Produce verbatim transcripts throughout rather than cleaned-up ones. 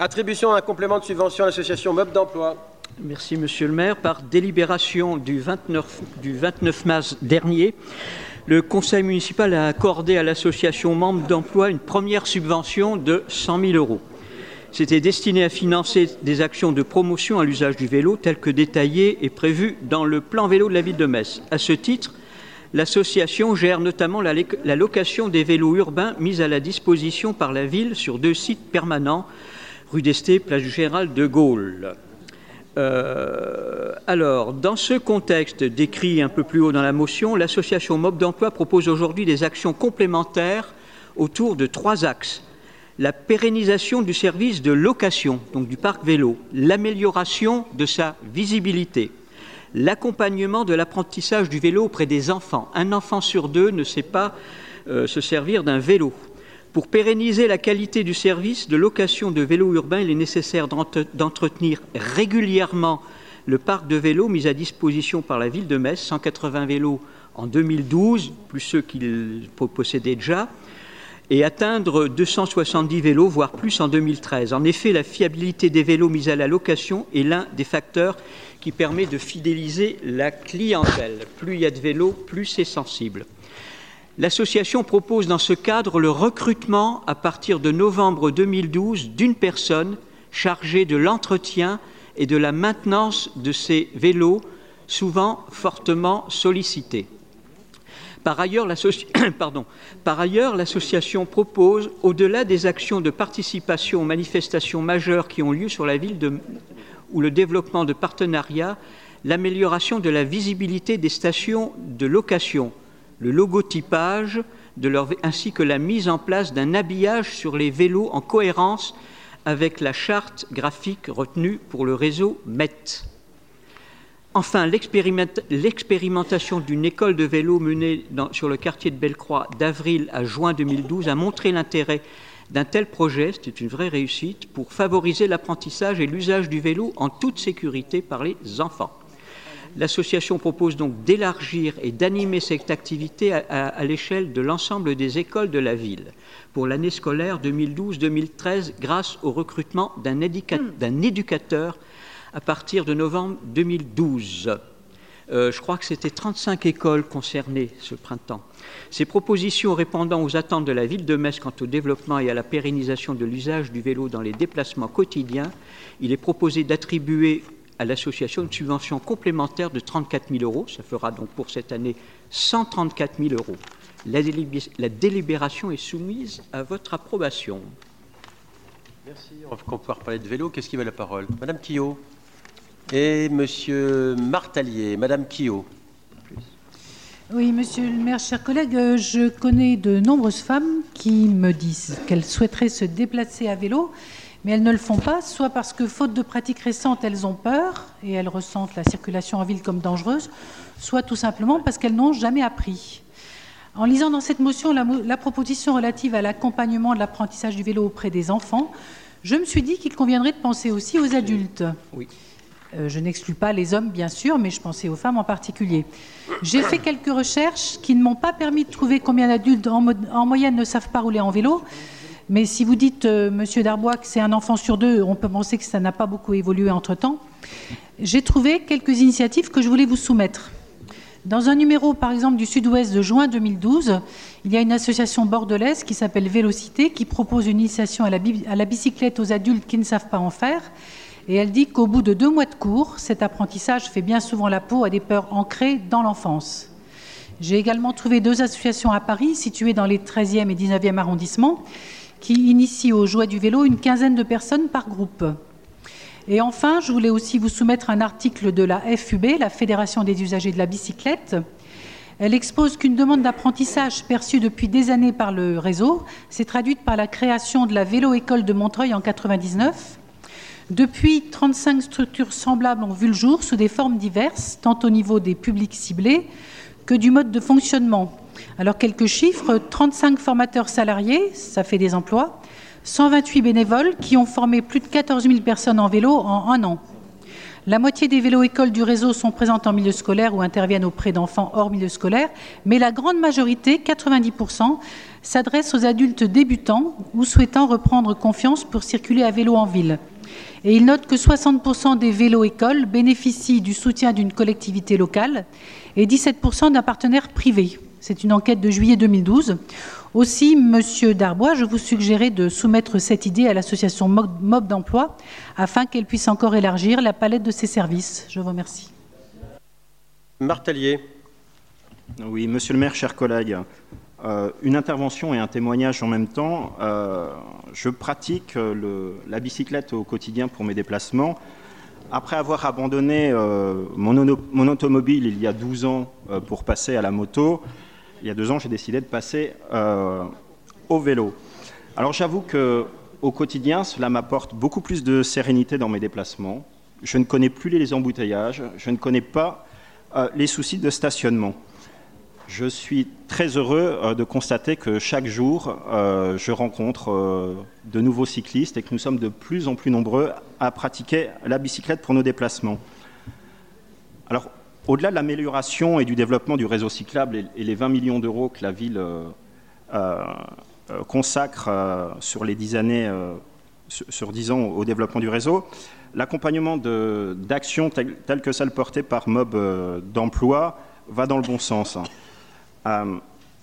Attribution d'un complément de subvention à l'association Meubles d'Emploi. Merci, Monsieur le maire. Par délibération du vingt-neuf, du vingt-neuf mars dernier, le conseil municipal a accordé à l'association Membres d'Emploi une première subvention de cent mille euros. C'était destiné à financer des actions de promotion à l'usage du vélo telles que détaillées et prévues dans le plan vélo de la ville de Metz. À ce titre, l'association gère notamment la, la location des vélos urbains mis à la disposition par la ville sur deux sites permanents, rue d'Estée, place du Général de Gaulle. Euh, alors, dans ce contexte décrit un peu plus haut dans la motion, l'association Mobs d'Emploi propose aujourd'hui des actions complémentaires autour de trois axes. La pérennisation du service de location, donc du parc vélo, l'amélioration de sa visibilité, l'accompagnement de l'apprentissage du vélo auprès des enfants. Un enfant sur deux ne sait pas euh, se servir d'un vélo. Pour pérenniser la qualité du service de location de vélos urbains, il est nécessaire d'entretenir régulièrement le parc de vélos mis à disposition par la ville de Metz, cent quatre-vingts vélos en deux mille douze, plus ceux qu'il possédait déjà, et atteindre deux cent soixante-dix vélos, voire plus en deux mille treize. En effet, la fiabilité des vélos mis à la location est l'un des facteurs qui permet de fidéliser la clientèle. Plus il y a de vélos, plus c'est sensible. L'association propose dans ce cadre le recrutement à partir de novembre deux mille douze d'une personne chargée de l'entretien et de la maintenance de ces vélos, souvent fortement sollicités. Par ailleurs, l'association propose, au-delà des actions de participation aux manifestations majeures qui ont lieu sur la ville de, ou le développement de partenariats, l'amélioration de la visibilité des stations de location, le logotypage de leur, ainsi que la mise en place d'un habillage sur les vélos en cohérence avec la charte graphique retenue pour le réseau M E T. Enfin, l'expérimentation d'une école de vélo menée dans, sur le quartier de Bellecroix d'avril à juin deux mille douze a montré l'intérêt d'un tel projet, c'était une vraie réussite, pour favoriser l'apprentissage et l'usage du vélo en toute sécurité par les enfants. L'association propose donc d'élargir et d'animer cette activité à, à, à l'échelle de l'ensemble des écoles de la ville pour l'année scolaire deux mille douze deux mille treize grâce au recrutement d'un éduca- d'un éducateur à partir de novembre deux mille douze. Euh, je crois que c'était trente-cinq écoles concernées ce printemps. Ces propositions répondant aux attentes de la ville de Metz quant au développement et à la pérennisation de l'usage du vélo dans les déplacements quotidiens, il est proposé d'attribuer à l'association une subvention complémentaire de trente-quatre mille euros. Ça fera donc pour cette année cent trente-quatre mille euros. La, délibé- la délibération est soumise à votre approbation. Merci. On va pouvoir parler de vélo. Qu'est-ce qui veut la parole? Madame Quillot et Monsieur Martalier. Madame Quillot. Oui, Monsieur le maire, chers collègues, je connais de nombreuses femmes qui me disent qu'elles souhaiteraient se déplacer à vélo, mais elles ne le font pas, soit parce que, faute de pratiques récentes, elles ont peur et elles ressentent la circulation en ville comme dangereuse, soit tout simplement parce qu'elles n'ont jamais appris. En lisant dans cette motion la, la proposition relative à l'accompagnement de l'apprentissage du vélo auprès des enfants, je me suis dit qu'il conviendrait de penser aussi aux adultes. Oui. Euh, je n'exclus pas les hommes, bien sûr, mais je pensais aux femmes en particulier. J'ai fait quelques recherches qui ne m'ont pas permis de trouver combien d'adultes en, mo- en moyenne ne savent pas rouler en vélo. Mais si vous dites, euh, Monsieur Darbois, que c'est un enfant sur deux, on peut penser que ça n'a pas beaucoup évolué entre-temps. J'ai trouvé quelques initiatives que je voulais vous soumettre. Dans un numéro, par exemple, du Sud-Ouest de juin deux mille douze, il y a une association bordelaise qui s'appelle Vélocité, qui propose une initiation à la, bi- à la bicyclette aux adultes qui ne savent pas en faire. Et elle dit qu'au bout de deux mois de cours, cet apprentissage fait bien souvent la peau à des peurs ancrées dans l'enfance. J'ai également trouvé deux associations à Paris, situées dans les treizième et dix-neuvième arrondissements, qui initient au jouet du vélo une quinzaine de personnes par groupe. Et enfin, je voulais aussi vous soumettre un article de la F U B, la Fédération des usagers de la bicyclette. Elle expose qu'une demande d'apprentissage perçue depuis des années par le réseau s'est traduite par la création de la vélo-école de Montreuil en quatre-vingt-dix-neuf. Depuis, trente-cinq structures semblables ont vu le jour sous des formes diverses, tant au niveau des publics ciblés que du mode de fonctionnement. Alors, quelques chiffres, trente-cinq formateurs salariés, ça fait des emplois, cent vingt-huit bénévoles qui ont formé plus de quatorze mille personnes en vélo en un an. La moitié des vélos-écoles du réseau sont présentes en milieu scolaire ou interviennent auprès d'enfants hors milieu scolaire, mais la grande majorité, quatre-vingt-dix pour cent, s'adresse aux adultes débutants ou souhaitant reprendre confiance pour circuler à vélo en ville. Et il note que soixante pour cent des vélos-écoles bénéficient du soutien d'une collectivité locale et dix-sept pour cent d'un partenaire privé. C'est une enquête de juillet deux mille douze. Aussi, Monsieur Darbois, je vous suggérais de soumettre cette idée à l'association Mob d'Emploi afin qu'elle puisse encore élargir la palette de ses services. Je vous remercie. Martellier. Oui, Monsieur le maire, chers collègues, euh, une intervention et un témoignage en même temps. Euh, je pratique le, la bicyclette au quotidien pour mes déplacements. Après avoir abandonné euh, mon, mon automobile il y a douze ans euh, pour passer à la moto, il y a deux ans, j'ai décidé de passer euh, au vélo. Alors j'avoue qu'au quotidien, cela m'apporte beaucoup plus de sérénité dans mes déplacements. Je ne connais plus les embouteillages, je ne connais pas euh, les soucis de stationnement. Je suis très heureux euh, de constater que chaque jour, euh, je rencontre euh, de nouveaux cyclistes et que nous sommes de plus en plus nombreux à pratiquer la bicyclette pour nos déplacements. Alors, au-delà de l'amélioration et du développement du réseau cyclable et, et les vingt millions d'euros que la ville euh, euh, consacre euh, sur les dix années, euh, sur, sur dix ans au développement du réseau, l'accompagnement d'actions telles tel que celle portée par Mob euh, d'Emploi va dans le bon sens. Euh,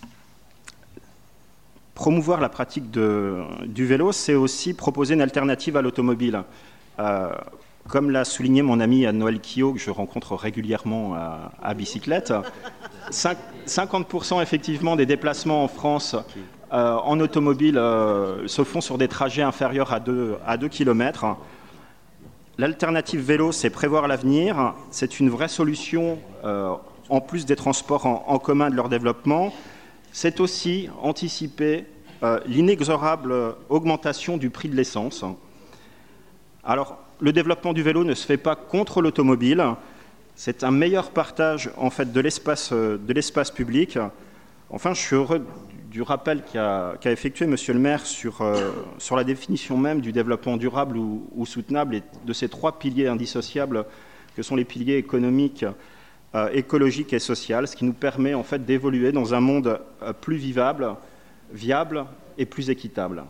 promouvoir la pratique de, du vélo, c'est aussi proposer une alternative à l'automobile. Euh, Comme l'a souligné mon ami Noël Quillot, que je rencontre régulièrement à, à bicyclette, cinquante pour cent effectivement des déplacements en France euh, en automobile euh, se font sur des trajets inférieurs à deux kilomètres. L'alternative vélo, c'est prévoir l'avenir. C'est une vraie solution, euh, en plus des transports en, en commun de leur développement. C'est aussi anticiper euh, l'inexorable augmentation du prix de l'essence. Alors, le développement du vélo ne se fait pas contre l'automobile. C'est un meilleur partage en fait, de l'espace de l'espace public. Enfin, je suis heureux du rappel qu'a qu'a effectué Monsieur le maire sur, euh, sur la définition même du développement durable ou, ou soutenable et de ces trois piliers indissociables que sont les piliers économiques, euh, écologiques et sociaux, ce qui nous permet en fait, d'évoluer dans un monde euh, plus vivable, viable et plus équitable.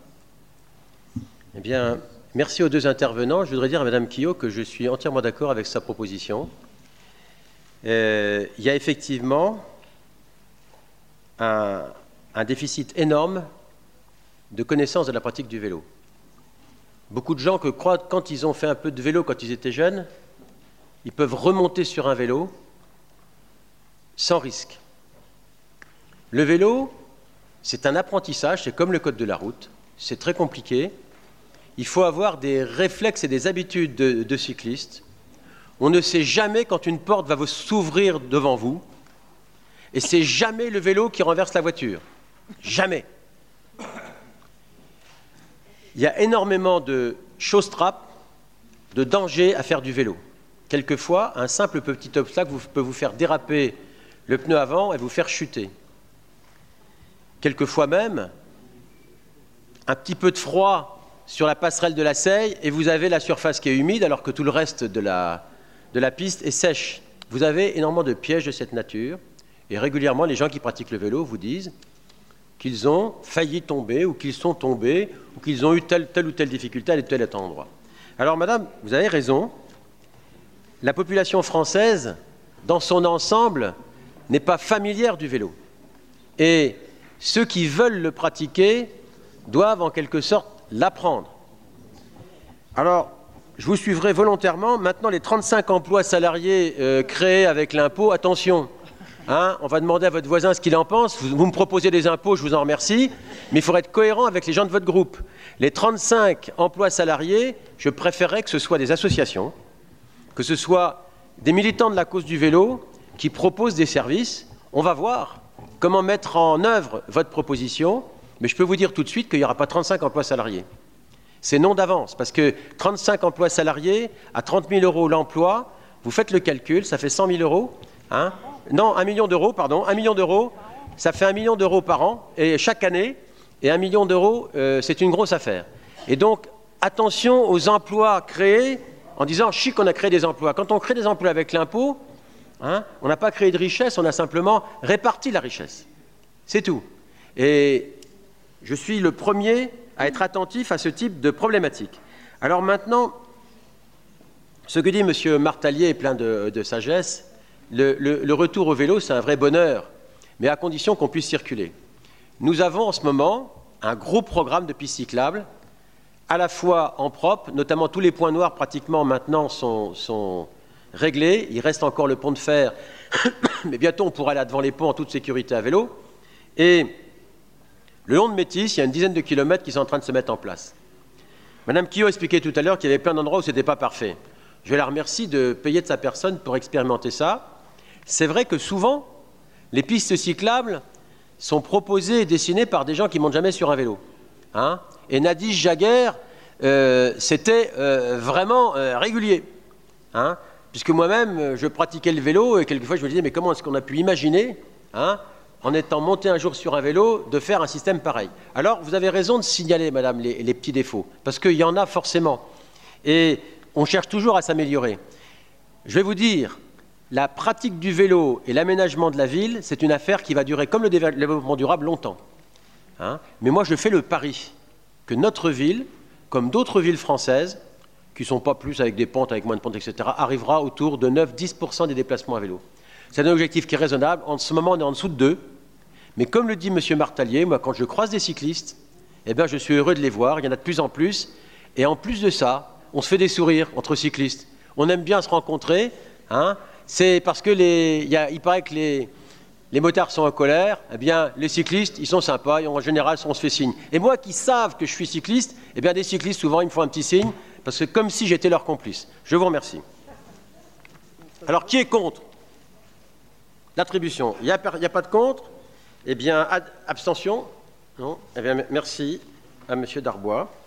Eh bien, merci aux deux intervenants. Je voudrais dire à Madame Quillot que je suis entièrement d'accord avec sa proposition. Euh, il y a effectivement un, un déficit énorme de connaissance de la pratique du vélo. Beaucoup de gens que croient que quand ils ont fait un peu de vélo quand ils étaient jeunes, ils peuvent remonter sur un vélo sans risque. Le vélo, c'est un apprentissage, c'est comme le code de la route, c'est très compliqué. Il faut avoir des réflexes et des habitudes de, de cycliste. On ne sait jamais quand une porte va s'ouvrir devant vous. Et c'est jamais le vélo qui renverse la voiture. Jamais. Il y a énormément de choses-trappes, de dangers à faire du vélo. Quelquefois, un simple petit obstacle peut vous faire déraper le pneu avant et vous faire chuter. Quelquefois même, un petit peu de froid sur la passerelle de la Seille et vous avez la surface qui est humide alors que tout le reste de la, de la piste est sèche. Vous avez énormément de pièges de cette nature et régulièrement les gens qui pratiquent le vélo vous disent qu'ils ont failli tomber ou qu'ils sont tombés ou qu'ils ont eu telle, telle ou telle difficulté à tel endroit. Alors madame, vous avez raison, la population française dans son ensemble n'est pas familière du vélo et ceux qui veulent le pratiquer doivent en quelque sorte l'apprendre. Alors, je vous suivrai volontairement. Maintenant, les trente-cinq emplois salariés euh, créés avec l'impôt, attention, hein, on va demander à votre voisin ce qu'il en pense. Vous, vous me proposez des impôts, je vous en remercie, mais il faudrait être cohérent avec les gens de votre groupe. Les trente-cinq emplois salariés, je préférerais que ce soit des associations, que ce soit des militants de la cause du vélo qui proposent des services. On va voir comment mettre en œuvre votre proposition. Mais je peux vous dire tout de suite qu'il n'y aura pas trente-cinq emplois salariés. C'est non d'avance, parce que trente-cinq emplois salariés, à trente mille euros l'emploi, vous faites le calcul, ça fait cent mille euros. Hein non, un million d'euros, pardon, un million d'euros, ça fait un million d'euros par an, et chaque année, et un million d'euros, euh, c'est une grosse affaire. Et donc, attention aux emplois créés en disant chic, on a créé des emplois. Quand on crée des emplois avec l'impôt, hein, on n'a pas créé de richesse, on a simplement réparti la richesse. C'est tout. Et je suis le premier à être attentif à ce type de problématique. Alors maintenant, ce que dit M. Martalier est plein de, de sagesse. Le, le, le retour au vélo, c'est un vrai bonheur, mais à condition qu'on puisse circuler. Nous avons en ce moment un gros programme de pistes cyclables, à la fois en propre, notamment tous les points noirs pratiquement maintenant sont, sont réglés. Il reste encore le pont de fer, mais bientôt on pourra aller devant les ponts en toute sécurité à vélo. Et le long de Métis, il y a une dizaine de kilomètres qui sont en train de se mettre en place. Madame Quillot expliquait tout à l'heure qu'il y avait plein d'endroits où ce n'était pas parfait. Je la remercie de payer de sa personne pour expérimenter ça. C'est vrai que souvent, les pistes cyclables sont proposées et dessinées par des gens qui ne montent jamais sur un vélo. Hein, et Nadish Jaguer, euh, c'était euh, vraiment euh, régulier. Hein, puisque moi-même, je pratiquais le vélo et quelquefois je me disais, mais comment est-ce qu'on a pu imaginer, hein, en étant monté un jour sur un vélo, de faire un système pareil? Alors, vous avez raison de signaler, madame, les, les petits défauts, parce qu'il y en a forcément. Et on cherche toujours à s'améliorer. Je vais vous dire, la pratique du vélo et l'aménagement de la ville, c'est une affaire qui va durer, comme le développement durable, longtemps. Hein, mais moi, je fais le pari que notre ville, comme d'autres villes françaises, qui ne sont pas plus avec des pentes, avec moins de pentes, et cetera, arrivera autour de neuf à dix pour cent des déplacements à vélo. C'est un objectif qui est raisonnable. En ce moment, on est en dessous de deux. Mais comme le dit M. Martalier, moi, quand je croise des cyclistes, eh bien, je suis heureux de les voir. Il y en a de plus en plus. Et en plus de ça, on se fait des sourires entre cyclistes. On aime bien se rencontrer. Hein. C'est parce que les, il, y a, il paraît que les, les motards sont en colère. Eh bien, les cyclistes, ils sont sympas. Et en général, on se fait signe. Et moi, qui savent que je suis cycliste, eh bien, des cyclistes, souvent, ils me font un petit signe. Parce que comme si j'étais leur complice. Je vous remercie. Alors, qui est contre l'attribution? Il n'y a, a pas de contre? Eh bien, ad, abstention? Non? Eh bien, merci à M. Darbois.